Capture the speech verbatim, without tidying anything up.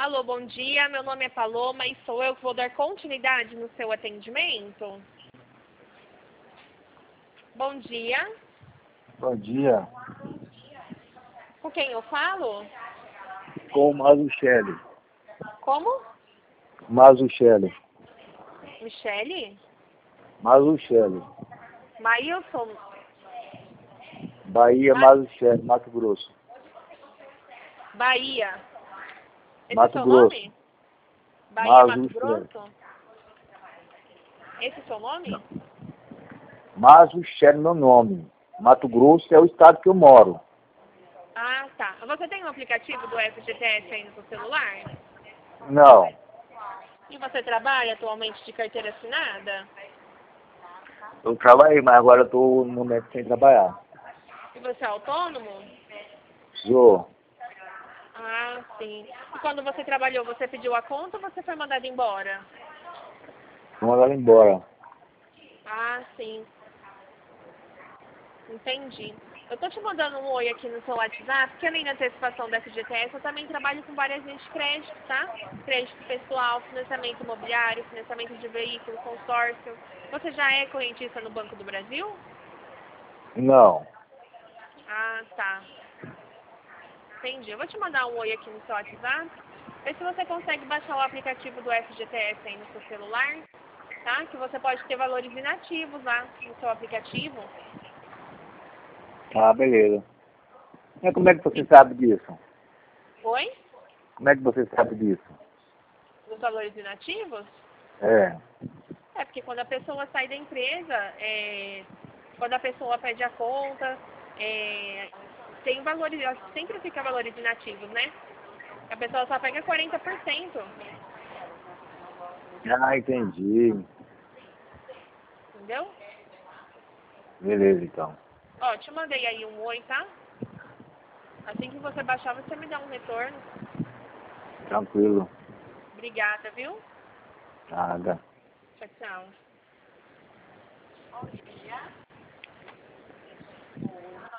Alô, bom dia. Meu nome é Paloma e sou eu que vou dar continuidade no seu atendimento. Bom dia. Bom dia. Com quem eu falo? Com o Mazuchelli. Como? Mazuchelli. Michele? Mazuchelli. Maílson? Bahia, Ma Mazuchelli, Mato Grosso. Bahia. Esse Mato é seu Grosso. nome? Bahia, Mato Mazuchelli. Grosso? Esse é seu nome? Mazuchelli, meu nome. Mato Grosso é o estado que eu moro. Ah, tá. Você tem um aplicativo do F G T S aí no seu celular? Não. E você trabalha atualmente de carteira assinada? Eu trabalhei, mas agora eu tô no momento sem trabalhar. E você é autônomo? Sou. Ah, sim. E quando você trabalhou, você pediu a conta ou você foi mandado embora? Vou mandar ela embora. Ah, sim. Entendi. Eu tô te mandando um oi aqui no seu WhatsApp, porque além da antecipação da F G T S, eu também trabalho com várias linhas de crédito, tá? Crédito pessoal, financiamento imobiliário, financiamento de veículo, consórcio. Você já é correntista no Banco do Brasil? Não. Ah, tá. Entendi. Eu vou te mandar um oi aqui no seu WhatsApp. Vê se você consegue baixar o aplicativo do F G T S aí no seu celular, tá? Que você pode ter valores inativos lá no seu aplicativo. Ah, beleza. Mas como é que você sabe disso? Oi? Como é que você sabe disso? Dos valores inativos? É. É porque quando a pessoa sai da empresa, é, quando a pessoa pede a conta, é, tem valores, sempre fica valores inativos, né? A pessoa só pega quarenta por cento. Ah, entendi. Entendeu? Beleza, então. Ó, te mandei aí um oi, tá? Assim que você baixar, você me dá um retorno. Tranquilo. Obrigada, viu? Nada. Tchau, tchau.